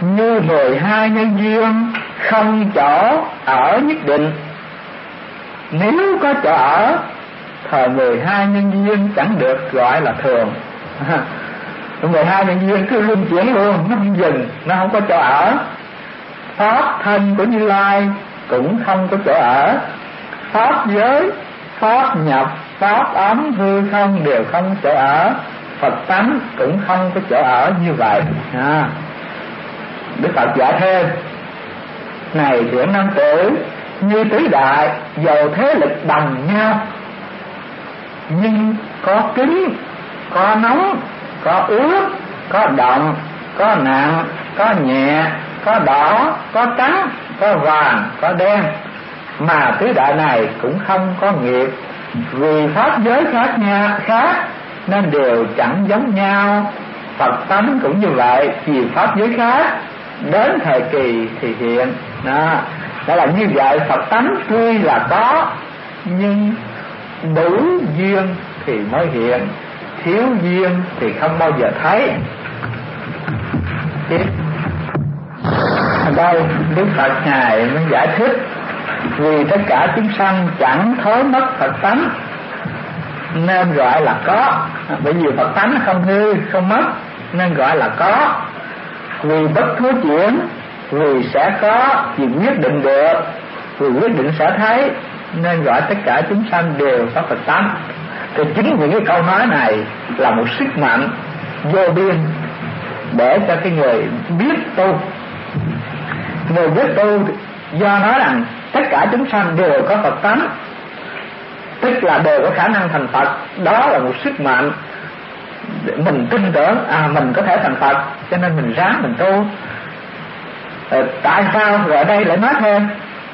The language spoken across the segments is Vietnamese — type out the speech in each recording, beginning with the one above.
như 12 nhân duyên không chỗ ở nhất định. Nếu có chỗ ở, thời 12 nhân duyên chẳng được gọi là thường. 12 nhân duyên cứ luân chuyển luôn, nó không dừng, nó không có chỗ ở. Pháp thân của Như Lai cũng không có chỗ ở. Pháp giới, pháp nhập, pháp ấm, hư không đều không có chỗ ở. Phật tánh cũng không có chỗ ở như vậy. Đức Phật dạy thêm: này thiện nam tử, như tứ đại dầu thế lực bằng nhau, nhưng có cứng, có nóng, có ướt, có động, có nặng, có nhẹ, có đỏ, có trắng, có vàng, có đen, mà tứ đại này cũng không có nghiệp. Vì pháp giới khác nên đều chẳng giống nhau. Phật tánh cũng như vậy, vì pháp giới khác đến thời kỳ thì hiện. Đó là như vậy. Phật tánh tuy là có, nhưng đủ duyên thì mới hiện, thiếu duyên thì không bao giờ thấy. Ở đây Đức Phật Ngài mới giải thích: vì tất cả chúng sanh chẳng thối mất Phật tánh nên gọi là có. Bởi vì Phật tánh không hư, không mất nên gọi là có. Vì bất thối chuyển, vì sẽ có, vì quyết định được, vì quyết định sẽ thấy, nên gọi tất cả chúng sanh đều có Phật tánh. Thì chính những cái câu nói này là một sức mạnh vô biên để cho cái người biết tu. Người biết tu do nói rằng tất cả chúng sanh đều có Phật tánh, tức là đều có khả năng thành Phật. Đó là một sức mạnh mình tin tưởng mình có thể thành Phật, cho nên mình ráng mình tu. Tại sao rồi ở đây lại nói thêm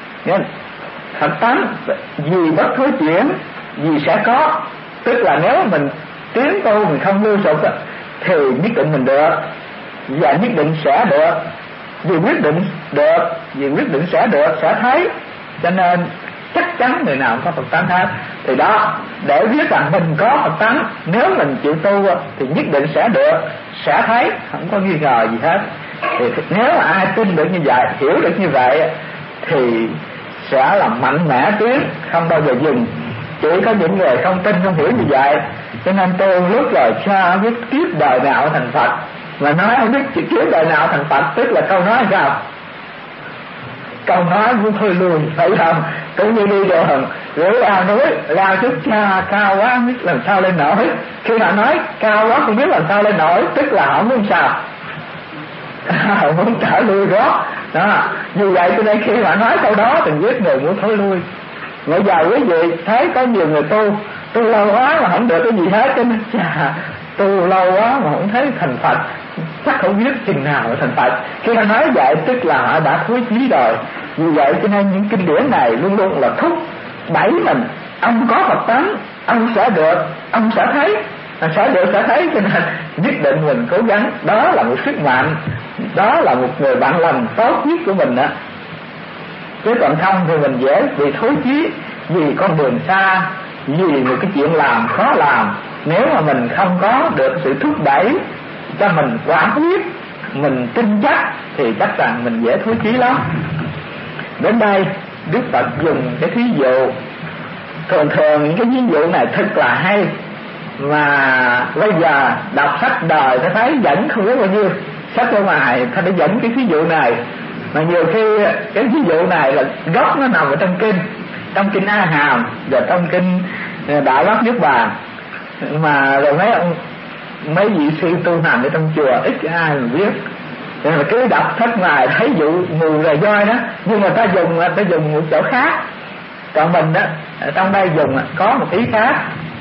Phật tánh vì bất thối chuyển, vì sẽ có, tức là nếu mình tiến tu mình không lưu sụp thì nhất định mình được, và nhất định sẽ được. Vì quyết định được, vì quyết định sẽ được, sẽ thấy, cho nên chắc chắn người nào có Phật tánh hết. Thì đó, để biết rằng mình có Phật tánh, nếu mình chịu tu thì nhất định sẽ được, sẽ thấy, không có nghi ngờ gì hết. Thì nếu ai tin được như vậy, hiểu được như vậy, thì sẽ là mạnh mẽ tiến, không bao giờ dừng. Chỉ có những người không tin, không hiểu như vậy, cho nên tôi lúc rồi cha biết kiếp đời nào thành Phật, mà nói không biết chỉ kiếp đời nào thành Phật, tức là câu nói sao? Câu nói cũng thôi lùi, phải không? Cũng như đi đường rửa lao núi, lao chút cha cao quá không biết làm sao lên nổi. Khi họ nói cao quá không biết làm sao lên nổi, tức là họ muốn sao? Họ muốn trở lui đó. Như vậy cho nên khi họ nói câu đó thì biết người muốn thôi lui. Bây giờ quý vị thấy có nhiều người tu lâu quá mà không được cái gì hết, cho nên tu lâu quá mà không thấy thành Phật, chắc không biết chừng nào thành Phật. Khi họ nói vậy tức là họ đã thối chí rồi. Vì vậy cho nên những kinh điển này luôn luôn là thúc đẩy mình: ông có Phật tánh, ông sẽ được, ông sẽ thấy, sẽ được sẽ thấy, cho nên nhất định mình cố gắng. Đó là một sức mạnh, đó là một người bạn lành tốt nhất của mình đó. Chứ còn không thì mình dễ bị thối chí vì con đường xa, vì một cái chuyện làm khó làm. Nếu mà mình không có được sự thúc đẩy cho mình quả quyết, mình tin chắc, thì chắc rằng mình dễ thối chí lắm. Đến đây Đức Phật dùng cái thí dụ, thường những cái ví dụ này thật là hay, mà bây giờ đọc sách đời ta thấy dẫn không biết bao nhiêu sách ở ngoài ta đã dẫn cái ví dụ này. Mà nhiều khi cái ví dụ này là gốc nó nằm ở trong kinh A Hàm và trong kinh Đại Bát Niết Bàn, mà rồi mấy vị sư tu hành ở trong chùa ít ai mà biết. Nên là cứ đọc sách ngoài thấy vụ mù rời voi đó, nhưng mà ta dùng một chỗ khác, còn mình đó ở trong đây dùng có một ý khác.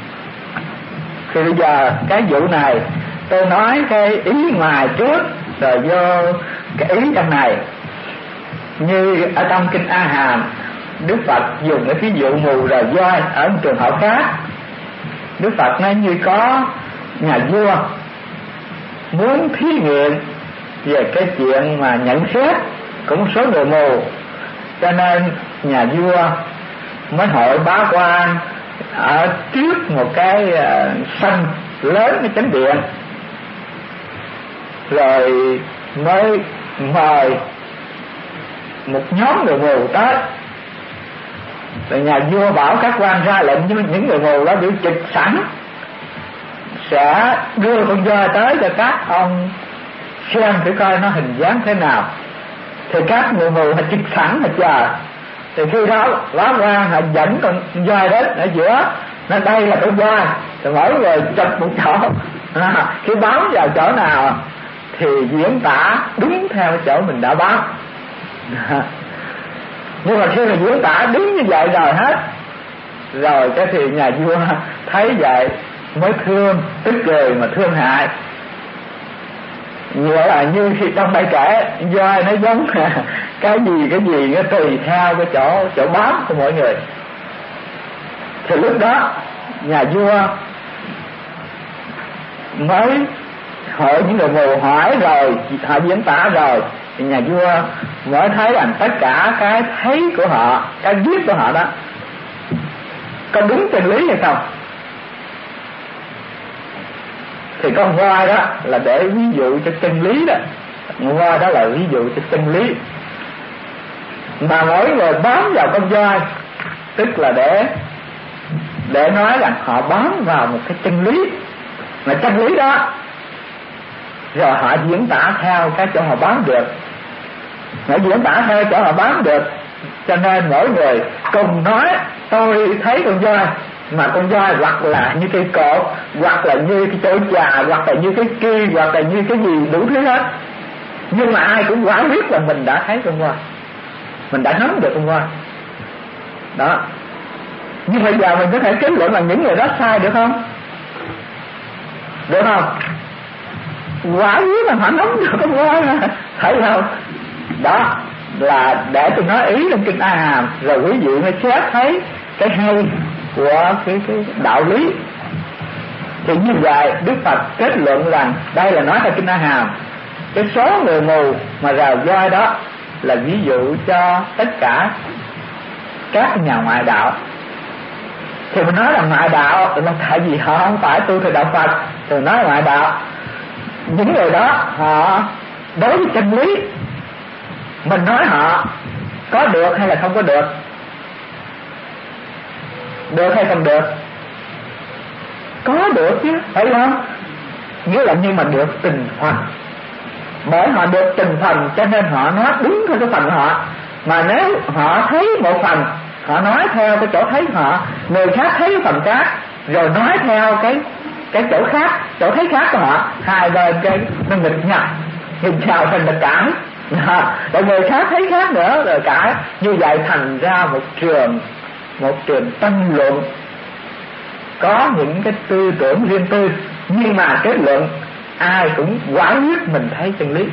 Thì bây giờ cái vụ này tôi nói cái ý ngoài trước rồi vô cái ý trong này. Như ở trong kinh A Hàm, Đức Phật dùng cái ví dụ mù rời voi ở một trường hợp khác. Đức Phật nói như có nhà vua muốn thí nghiệm về cái chuyện mà nhận xét của một số người mù, cho nên nhà vua mới hội bá quan ở trước một cái sân lớn, cái chánh điện, rồi mới mời một nhóm người mù tới. Rồi nhà vua bảo các quan ra lệnh với những người mù đó bị chụp sẵn, sẽ đưa con voi tới cho các ông xem thử coi nó hình dáng thế nào. Thì các người mù họ chụp sẵn họ chờ. Thì khi đó lá quan họ dẫn con voi đến ở giữa, nó đây là con voi, thì mỗi người chụp một chỗ. Khi bám vào chỗ nào thì diễn tả đúng theo chỗ mình đã bám. Nhưng mà khi mà diễn tả đúng như vậy rồi hết rồi, cái thì nhà vua thấy vậy mới thương, tức cười mà thương hại. Nghĩa là như khi trong đây kể, voi nó giống cái gì nó tùy theo cái chỗ bám của mỗi người. Thì lúc đó nhà vua mới hỏi những người mù, hỏi rồi họ diễn tả rồi, thì nhà vua mới thấy rằng tất cả cái thấy của họ, cái viết của họ đó có đúng chân lý hay không. Thì con voi đó là để ví dụ cho chân lý đó, con voi đó là ví dụ cho chân lý. Mà mỗi người bám vào con voi tức là để nói rằng họ bám vào một cái chân lý, mà chân lý đó rồi họ diễn tả theo cái chỗ họ bám được, họ diễn tả theo chỗ họ bám được. Cho nên mỗi người cùng nói tôi thấy con voi, mà con voi hoặc là như cây cột, hoặc là như cái chỗ trà, hoặc là như cái kia, hoặc là như cái gì đủ thứ hết. Nhưng mà ai cũng quả biết là mình đã thấy con voi, mình đã nắm được con voi đó. Nhưng bây giờ mình có thể kết luận là những người đó sai được không? Được không? Quả biết là họ nắm được con voi mà, thấy không? Đó là để tôi nói ý trong kinh A Hàm, rồi quý vị mới xét thấy cái hay của cái đạo lý. Thì như vậy Đức Phật kết luận rằng đây là nói theo kinh A Hàm, cái số người mù mà rào voi đó là ví dụ cho tất cả các nhà ngoại đạo. Thì mình nói là ngoại đạo là tại vì họ không phải tu theo đạo Phật, thì nói ngoại đạo. Những người đó họ đối với chân lý, mình nói họ có được hay là không có được, được hay không được, có được chứ, phải không? Nghĩa là nhưng mà được từng phần, bởi họ được từng phần cho nên họ nói đúng theo cái phần của họ. Mà nếu họ thấy một phần, họ nói theo cái chỗ thấy họ, người khác thấy cái phần khác rồi nói theo cái chỗ khác, chỗ thấy khác của họ, hai bên cái nó nghịch nhau, nghịch nhau thành là cãi. Rồi người khác thấy khác nữa rồi cãi, như vậy thành ra một trường tranh luận, có những cái tư tưởng riêng tư, nhưng mà kết luận ai cũng quả quyết mình thấy chân lý.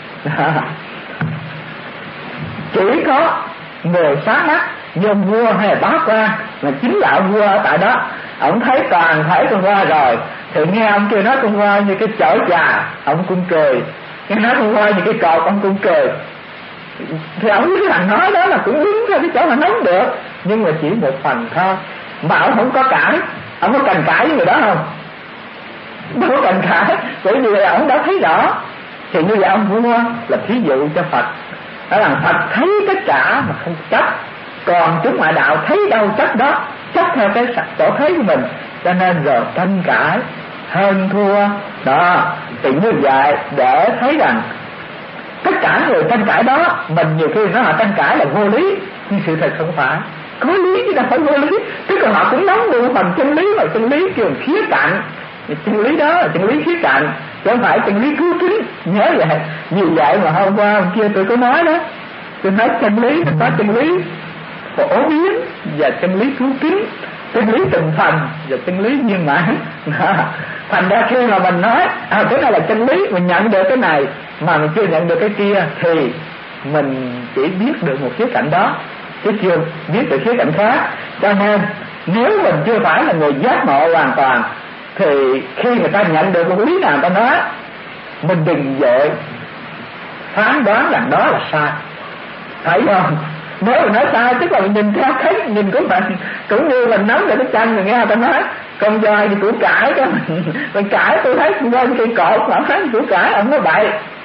Chỉ có người sáng mắt như vua hay là bá quan, mà chính là ông vua ở tại đó, ông thấy toàn thể con voi rồi, thì nghe ông kia nói con voi như cái chổi trà, ông cũng cười. Nghe nói con voi như cái cột, ông cũng cười. Thì ông biết thằng nói đó là cũng đúng theo cái chỗ mà nắm được, nhưng mà chỉ một phần thôi. Mà ông không có cãi, ông có cần cãi với người đó không? Đâu có cần cãi, bởi vì ông đã thấy rõ. Thì như vậy ông vua là thí dụ cho Phật, đó là Phật thấy tất cả mà không chấp, còn chúng ngoại đạo thấy đâu chấp đó, chấp theo cái chỗ thấy của mình, cho nên rồi tranh cãi hơn thua đó. Thì như vậy để thấy rằng tất cả người tranh cãi đó, mình nhiều khi nói họ tranh cãi là vô lý, nhưng sự thật không phải, có lý chứ đâu phải vô lý. Tức là họ cũng nắm được phần chân lý, và chân lý kêu khía cạnh, chân lý đó là chân lý khía cạnh chứ không phải chân lý cứu kính. Nhớ vậy. Như vậy mà hôm qua hôm kia tôi có nói đó, tôi nói chân lý có chân lý phổ biến và chân lý cứu kính, chân lý từng phần và chân lý viên mãn. Thành ra khi mà mình nói cái này là chân lý, mình nhận được cái này mà mình chưa nhận được cái kia, thì mình chỉ biết được một khía cạnh đó chứ chưa biết được khía cạnh khác. Cho nên nếu mình chưa phải là người giác ngộ hoàn toàn, thì khi người ta nhận được một lý nào người ta nói, mình đừng vội phán đoán rằng đó là sai, thấy không? Nếu mình nói sai tức là mình nhìn theo thấy nhìn của mình, cũng như mình nắm được cái chân rồi nghe người ta nói con voi thì củ cải, cái mình cãi, tôi thấy con voi cây cột, mà thấy củ cải ông nói bậy,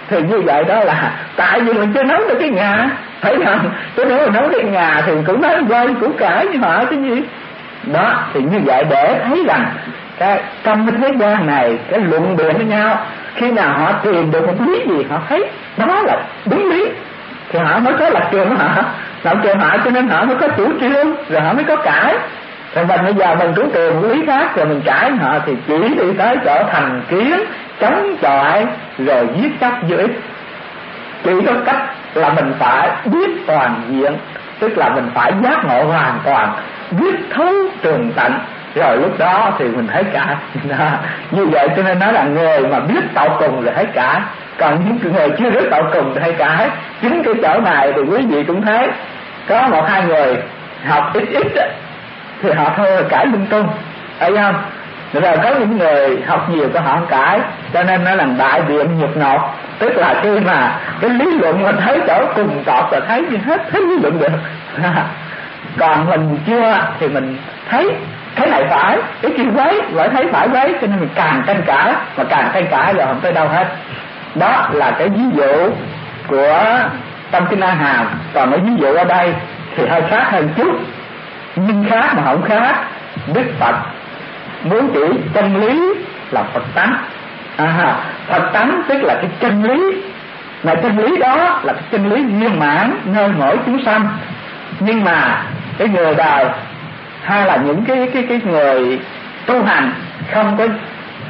Thì như vậy đó là tại vì mình chưa nấu được cái ngà, thấy không? Chứ nếu mà nấu cái ngà thì cũng nói quay củ cải như họ cái gì đó. Thì như vậy để thấy rằng cái trong cái thế gian này, cái luận biện với nhau, khi nào họ tìm được một lý gì họ thấy đó là đúng lý thì họ mới có lập trường của họ, lập trường họ, cho nên họ mới có chủ trương, rồi họ mới có cãi. Còn mình bây giờ mình chủ trương một lý khác rồi mình cãi họ thì chỉ đi tới trở thành kiến, chống chọi rồi giết chóc vô ích. Chỉ có cách là mình phải biết toàn diện, tức là mình phải giác ngộ hoàn toàn, biết thấu tường tận, rồi lúc đó thì mình thấy cả. Như vậy cho nên nói là người mà biết tận cùng rồi thấy cả, còn những người chưa biết tận cùng thì thấy cả. Chính cái chỗ này thì quý vị cũng thấy có một hai người học ít thì họ thôi cãi lung tung, thấy không? Rồi có những người học nhiều có họ không cãi, cho nên nó là đại biện nhược nộp, tức là khi mà cái lý luận mình thấy chỗ cùng tọt là thấy như hết lý luận được. Còn mình chưa thì mình thấy cái này phải, cái kia quấy, lại thấy phải quấy, cho nên mình càng tranh cãi, mà càng tranh cãi rồi không tới đâu hết. Đó là cái ví dụ của trong kinh A Hàm. Còn cái ví dụ ở đây thì hơi khác hơn chút, nhưng khác mà không khác. Đức Phật muốn chỉ chân lý là Phật tánh. Phật tánh tức là cái chân lý, mà chân lý đó là cái chân lý viên mãn nơi mỗi chúng sanh. Nhưng mà cái người đời hay là những cái người tu hành không có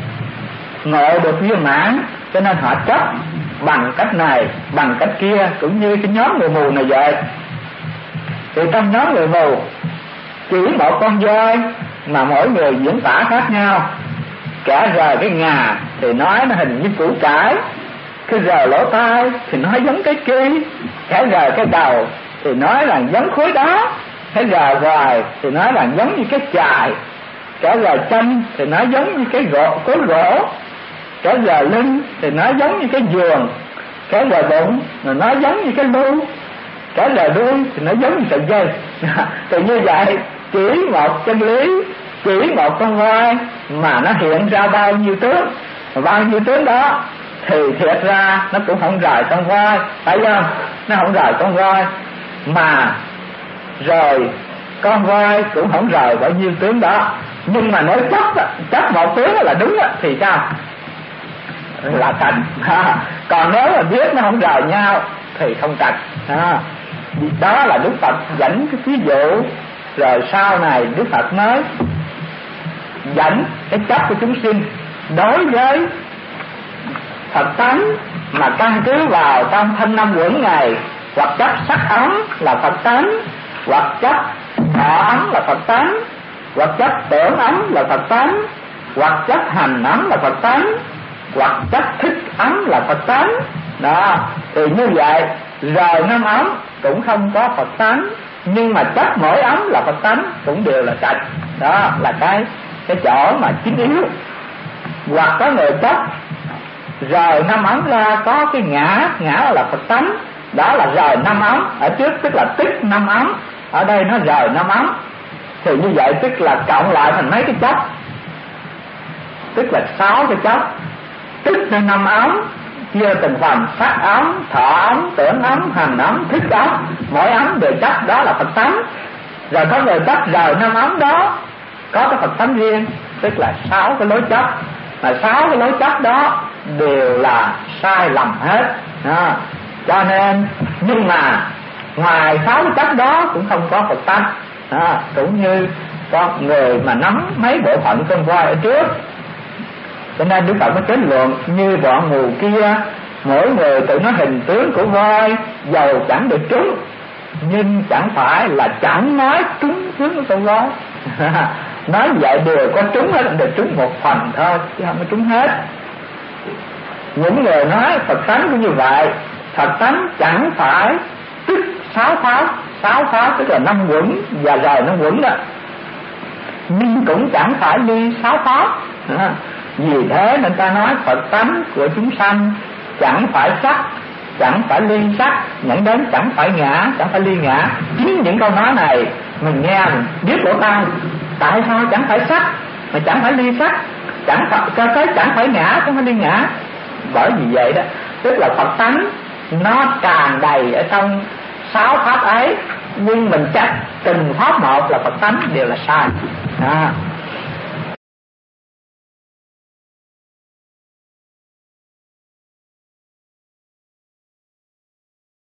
ngộ được viên mãn, cho nên họ chấp bằng cách này bằng cách kia, cũng như cái nhóm người mù này vậy. Thì trong nhóm người mù chỉ một con voi mà mỗi người diễn tả khác nhau. Kẻ rời cái ngà thì nói nó hình như củ cải, cái rời lỗ tai thì nói giống cái kia, kẻ rời cái đầu thì nói là giống khối đá, cái rời hoài thì nói là giống như cái chài, kẻ rời chân thì nói giống như cái khối gỗ, kẻ rời lưng thì nói giống như cái giường, kẻ rời bụng thì nói giống như cái lu, kẻ rời đuôi thì nói giống như sợi dây. Thì như vậy chỉ một chân lý, chỉ một con voi mà nó hiện ra bao nhiêu tướng đó thì thiệt ra nó cũng không rời con voi, phải không? Nó không rời con voi, mà rồi con voi cũng không rời bao nhiêu tướng đó. Nhưng mà nói chấp một tướng là đúng thì sao? Là thành. Còn nếu mà biết nó không rời nhau thì không thành. Đó là Đức Phật dẫn cái ví dụ. Rồi sau này Đức Phật mới dẫn cái chấp của chúng sinh đối với Phật tánh mà căn cứ vào trong thanh năm uẩn này, hoặc chấp sắc ấm là Phật tánh, hoặc chấp thọ ấm là Phật tánh, hoặc chấp tưởng ấm là Phật tánh, hoặc chấp hành ấm là Phật tánh, hoặc chấp thích ấm là Phật tánh. Đó, thì như vậy rời năm ấm cũng không có Phật tánh, nhưng mà chấp mỗi ấm là Phật tánh cũng đều là trạch. Đó là cái chỗ mà chính yếu. Hoặc có người chấp rời năm ấm ra có cái ngã là Phật tánh, đó là rời năm ấm, ở trước tức là tích năm ấm, ở đây nó rời năm ấm. Thì như vậy tức là cộng lại thành mấy cái chấp, tức là 6 cái chấp, tích ra 5 ấm, chia từng phần: sắc ấm, thọ ấm, tưởng ấm, hành ấm, thích ấm. Mỗi ấm đều chấp đó là Phật tánh. Rồi có người chấp rời 5 ấm đó có cái Phật tánh riêng, tức là 6 cái lối chấp. Mà 6 cái lối chấp đó đều là sai lầm hết. Cho nên nhưng mà ngoài 6 cái chấp đó cũng không có Phật tánh. Cũng như con người mà nắm mấy bộ phận con voi ở trước. Cho nên Đức Phật mới kết luận như bọn mù kia, mỗi người tự nói hình tướng của voi, dầu chẳng được trúng, nhưng chẳng phải là chẳng nói trúng tướng của con voi. Nói vậy đều có trúng hết, được trúng một phần thôi chứ không có trúng hết. Những người nói Phật tánh cũng như vậy. Phật tánh chẳng phải tức 6 pháp tức là 5 uẩn và rời 5 uẩn đó, nhưng cũng chẳng phải ly 6 pháp. Vì thế nên ta nói Phật tánh của chúng sanh chẳng phải sắc, chẳng phải ly sắc, dẫn đến chẳng phải ngã, chẳng phải ly ngã. Chính những câu nói này mình nghe mình biết lỗ tai. Tại sao chẳng phải sắc mà chẳng phải ly sắc, chẳng phải ngã, chẳng phải ly ngã? Bởi vì vậy đó, tức là Phật tánh nó tràn đầy ở trong 6 pháp ấy, nhưng mình chắc từng pháp một là Phật tánh đều là sai.